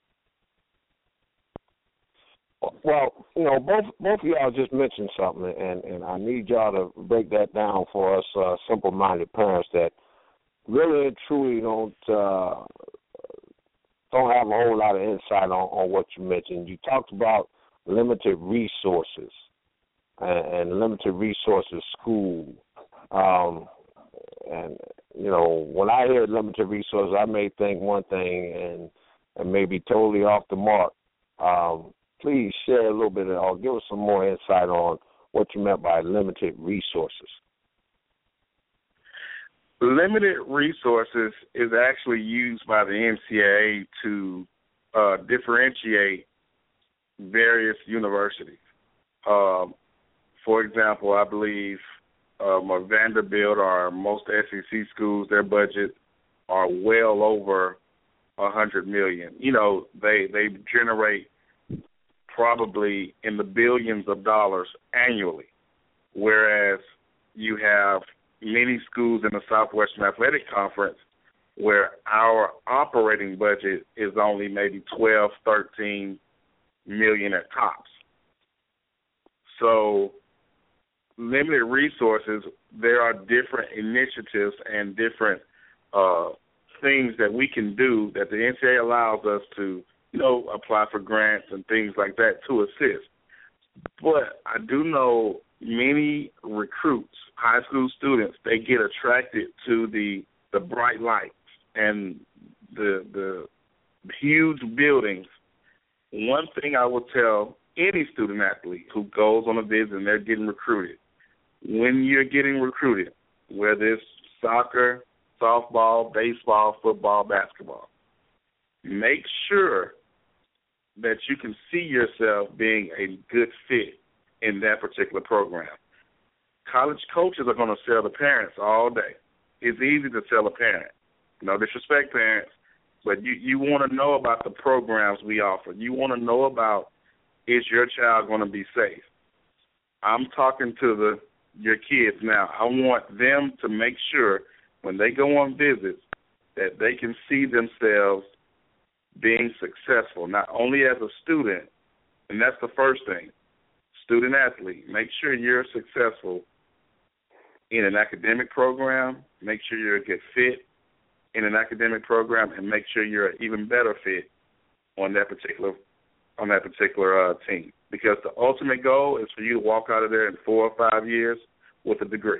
Well, you know, both both of y'all just mentioned something, and, and I need y'all to break that down for us uh, simple-minded parents that really and truly don't uh, don't have a whole lot of insight on, on what you mentioned. You talked about limited resources and, and limited resources school. Um, and, you know, when I hear limited resources, I may think one thing and, and may be totally off the mark. Um, please share a little bit of, or give us some more insight on what you meant by limited resources. Limited resources is actually used by the N C double A to uh, differentiate various universities. Um, for example, I believe um, a Vanderbilt or most S E C schools, their budget are well over a hundred million. You know, they they generate probably in the billions of dollars annually, whereas you have many schools in the Southwestern Athletic Conference where our operating budget is only maybe twelve, thirteen million at tops. So limited resources, there are different initiatives and different uh, things that we can do that the N C double A allows us to, you know, apply for grants and things like that to assist. But I do know many recruits, high school students, they get attracted to the the bright lights and the the huge buildings. One thing I will tell any student athlete who goes on a visit and they're getting recruited, when you're getting recruited, whether it's soccer, softball, baseball, football, basketball, make sure that you can see yourself being a good fit in that particular program. College coaches are going to sell the parents all day. It's easy to sell a parent. No disrespect, parents, but you, you want to know about the programs we offer. You want to know about, is your child going to be safe? I'm talking to the your kids now. I want them to make sure when they go on visits that they can see themselves being successful, not only as a student, and that's the first thing, student athlete. Make sure you're successful in an academic program, make sure you're a good fit in an academic program, and make sure you're an even better fit on that particular on that particular uh, team. Because the ultimate goal is for you to walk out of there in four or five years with a degree.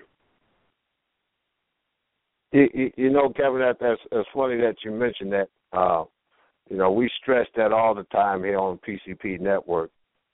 You, you, you know, Kevin, that that's it's funny that you mentioned that. Uh, you know, we stress that all the time here on P C P Network,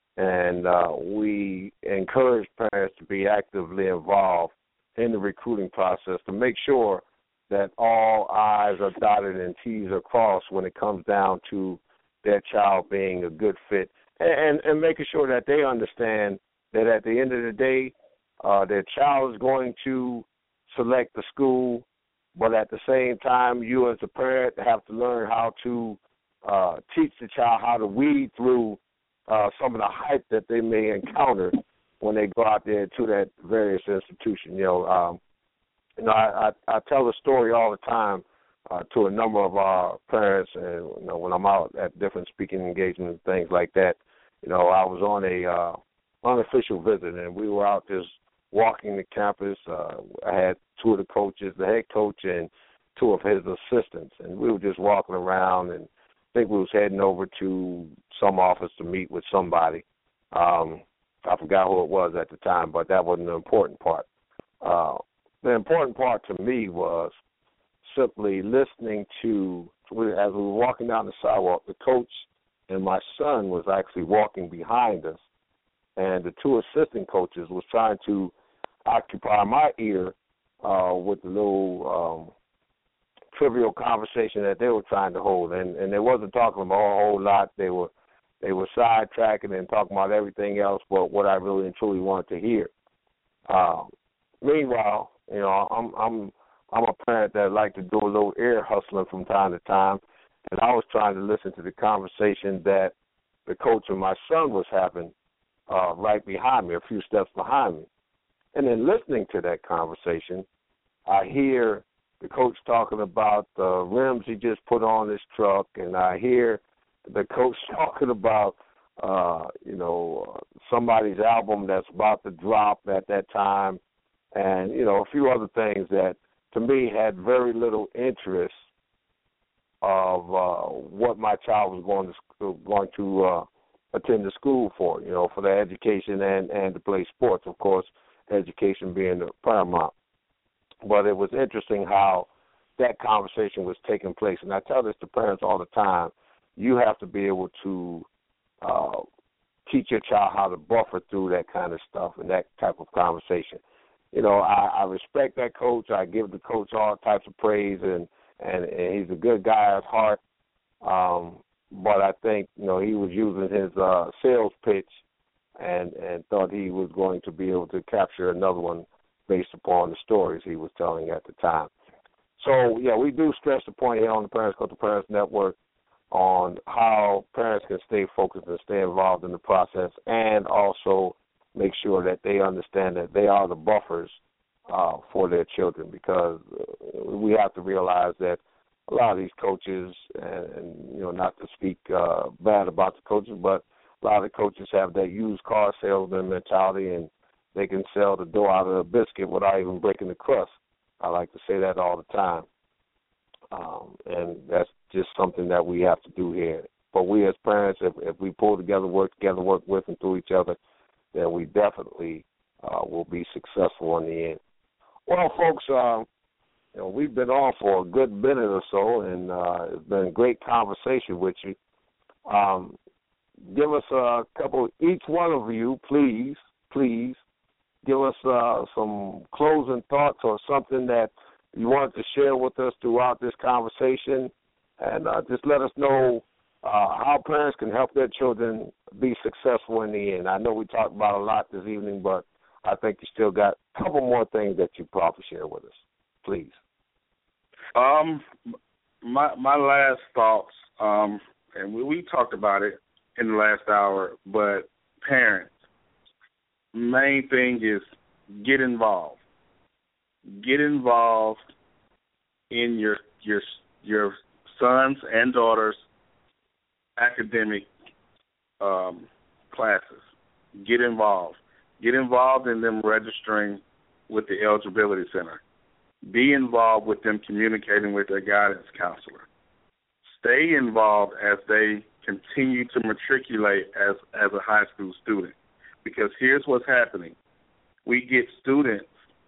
and uh, we encourage parents to be actively involved in the recruiting process to make sure that all I's are dotted and T's are crossed when it comes down to their child being a good fit, and, and making sure that they understand that at the end of the day, uh, their child is going to select the school, but at the same time, you as a parent have to learn how to uh, teach the child how to weed through uh, some of the hype that they may encounter when they go out there to that various institution. You know, um, you know, I, I, I tell the story all the time uh, to a number of our parents, and you know, when I'm out at different speaking engagements and things like that. You know, I was on a uh, unofficial visit, and we were out just walking the campus. Uh, I had two of the coaches, the head coach, and two of his assistants, and we were just walking around, and I think we was heading over to some office to meet with somebody. Um, I forgot who it was at the time, but that wasn't the important part. Uh, the important part to me was simply listening to, as we were walking down the sidewalk, the coach and my son was actually walking behind us, and the two assistant coaches was trying to occupy my ear uh, with the little um, trivial conversation that they were trying to hold, and, and they wasn't talking about a whole lot. They were they were sidetracking and talking about everything else but what I really and truly wanted to hear. Uh, meanwhile, you know, I'm I'm I'm a parent that like to do a little ear hustling from time to time, and I was trying to listen to the conversation that the coach and my son was having uh, right behind me, a few steps behind me. And then listening to that conversation, I hear the coach talking about the rims he just put on his truck, and I hear the coach talking about, uh, you know, somebody's album that's about to drop at that time, and, you know, a few other things that, to me, had very little interest of uh, what my child was going to school, going to uh, attend the school for, you know, for the education and, and to play sports, of course, education being the paramount. But it was interesting how that conversation was taking place. And I tell this to parents all the time. You have to be able to uh, teach your child how to buffer through that kind of stuff and that type of conversation. You know, I, I respect that coach. I give the coach all types of praise, and, and, and he's a good guy at heart. Um, but I think, you know, he was using his uh, sales pitch and, and thought he was going to be able to capture another one based upon the stories he was telling at the time. So, yeah, we do stress the point here on the Parents Go to Parents Network on how parents can stay focused and stay involved in the process, and also make sure that they understand that they are the buffers uh, for their children, because we have to realize that a lot of these coaches, and, and you know, not to speak uh, bad about the coaches, but a lot of the coaches have that used car salesman mentality, and they can sell the dough out of a biscuit without even breaking the crust. I like to say that all the time. Um, and that's just something that we have to do here. But we as parents, if, if we pull together, work together, work with and through each other, then we definitely uh, will be successful in the end. Well, folks, uh, you know, we've been on for a good minute or so, and uh, it's been a great conversation with you. Um, give us a couple, each one of you, please, please, give us uh, some closing thoughts or something that you wanted to share with us throughout this conversation, and uh, just let us know uh, how parents can help their children be successful in the end. I know we talked about a lot this evening, but I think you still got a couple more things that you probably share with us. Please. Um, my my last thoughts, um, and we, we talked about it in the last hour, but parents, main thing is get involved. Get involved in your your your sons and daughters' academic um, classes. Get involved. Get involved in them registering with the Eligibility Center. Be involved with them communicating with their guidance counselor. Stay involved as they continue to matriculate as, as a high school student. Because here's what's happening. We get students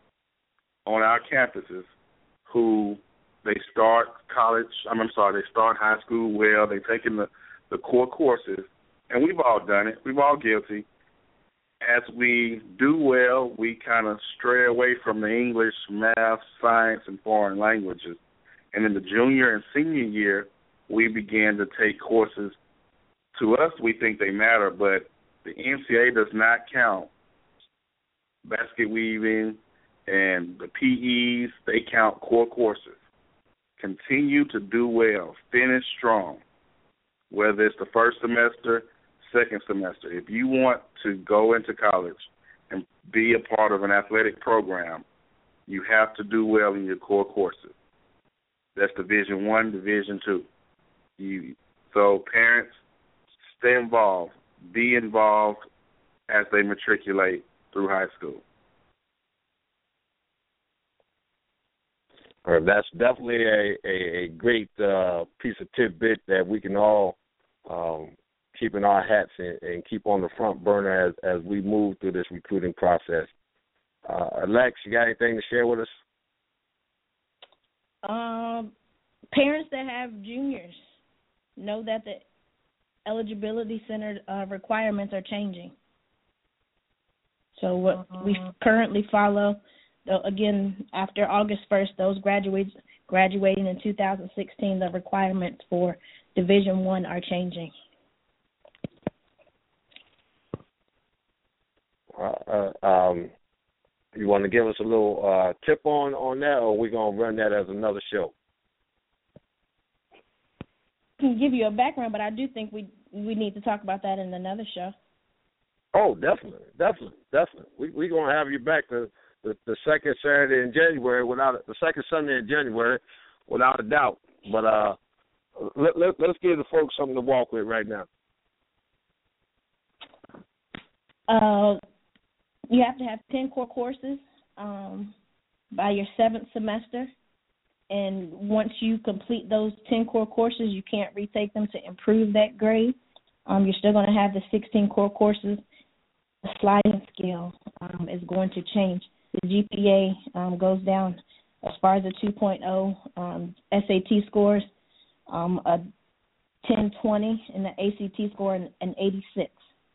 on our campuses who they start college, I'm sorry, they start high school well, they've taken the, the core courses, and we've all done it. We've all guilty. As we do well, we kind of stray away from the English, math, science, and foreign languages. And in the junior and senior year, we began to take courses. To us, we think they matter, but the N C A A does not count basket weaving and the P Es. They count core courses. Continue to do well. Finish strong, whether it's the first semester, second semester. If you want to go into college and be a part of an athletic program, you have to do well in your core courses. That's Division One, Division Two. You so parents, stay involved. Be involved as they matriculate through high school. All right, that's definitely a, a, a great uh, piece of tidbit that we can all um, keep in our hats and, and keep on the front burner as, as we move through this recruiting process. Uh, Alex, you got anything to share with us? Um, parents that have juniors know that the eligibility center uh, requirements are changing. So what uh-huh. we currently follow, though, again, after August first, those graduates graduating in two thousand sixteen, the requirements for Division One are changing. Uh, um, you want to give us a little uh, tip on, on that, or are we going to run that as another show? I can give you a background, but I do think we we need to talk about that in another show. Oh, definitely, definitely, definitely. We we're gonna have you back the, the the second Saturday in January without the second Sunday in January without a doubt. But uh, let, let let's give the folks something to walk with right now. Uh, you have to have ten core courses um, by your seventh semester. And once you complete those ten core courses, you can't retake them to improve that grade. Um, you're still going to have the sixteen core courses. The sliding scale um, is going to change. The G P A um, goes down as far as the two point oh um, S A T scores, um, a ten twenty, and the A C T score an, an eighty-six.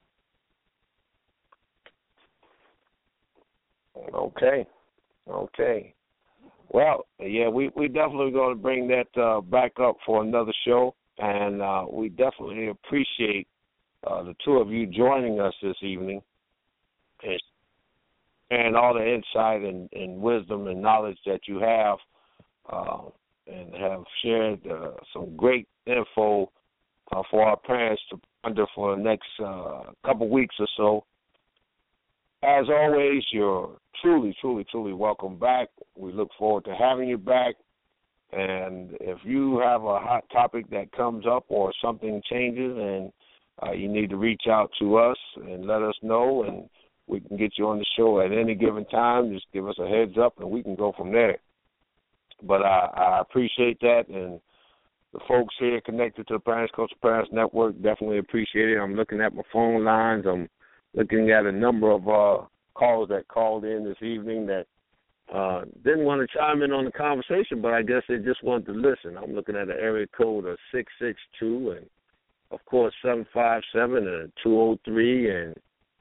Okay, okay. Well, yeah, we we definitely going to bring that uh, back up for another show, and uh, we definitely appreciate uh, the two of you joining us this evening, and, and all the insight and, and wisdom and knowledge that you have, uh, and have shared uh, some great info uh, for our parents to ponder for the next uh, couple weeks or so. As always, you're truly, truly, truly welcome back. We look forward to having you back. And if you have a hot topic that comes up or something changes and uh, you need to reach out to us and let us know, and we can get you on the show at any given time. Just give us a heads up and we can go from there. But I, I appreciate that, and the folks here connected to the Parents Coach Parents Network definitely appreciate it. I'm looking at my phone lines. I'm looking at a number of uh, callers that called in this evening that uh, didn't want to chime in on the conversation, but I guess they just wanted to listen. I'm looking at an area code of six six two and, of course, seven five seven and two oh three. And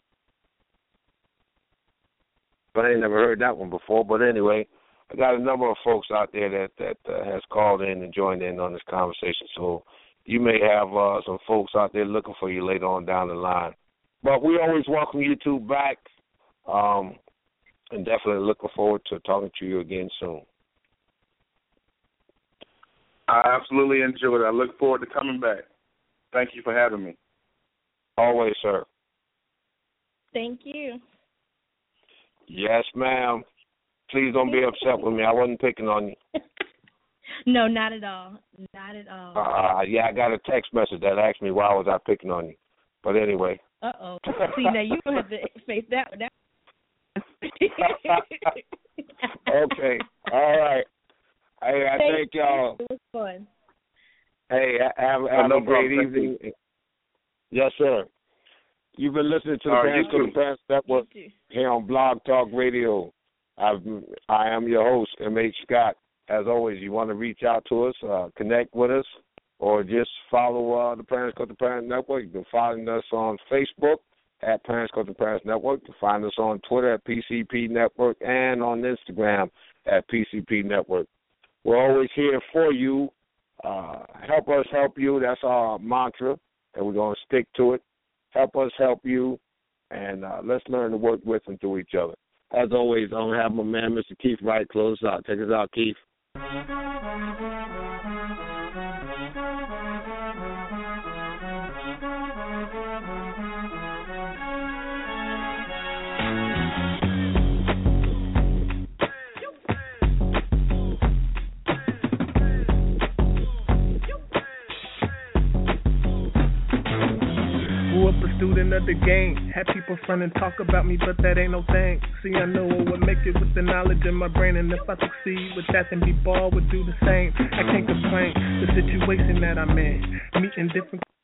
but I ain't never heard that one before. But anyway, I got a number of folks out there that, that uh, has called in and joined in on this conversation. So you may have uh, some folks out there looking for you later on down the line. But we always welcome you two back. Um, and definitely looking forward to talking to you again soon. I absolutely enjoyed it. I look forward to coming back. Thank you for having me. Always, sir. Thank you. Yes, ma'am. Please don't be upset with me. I wasn't picking on you. No, not at all. Not at all. Uh, yeah, I got a text message that asked me why was I picking on you. But anyway. Uh-oh. See, now you don't have to face that one. Okay. All right. Hey, I thank thank y'all. It was fun. Hey, have, have no a great problem. evening. Yes, sir. You've been listening to the All right, Parents Coaching Parents Network here on Blog Talk Radio. I've, I am your host, M H Scott. As always, you want to reach out to us, uh, connect with us, or just follow uh, the Parents Coaching Parents Network. You can find us on Facebook at Parents Coaching Parents Network. You can find us on Twitter at P C P Network and on Instagram at P C P Network. We're always here for you. Uh, help us help you. That's our mantra, and we're going to stick to it. Help us help you, and uh, let's learn to work with and through each other. As always, I'm going to have my man, Mister Keith Wright, close us out. Take us out, Keith. Student of the game, had people front and talk about me, but that ain't no thing. See, I know I would make it with the knowledge in my brain, and if I succeed with that, then B-Ball would do the same. I can't complain, the situation that I'm in, meeting different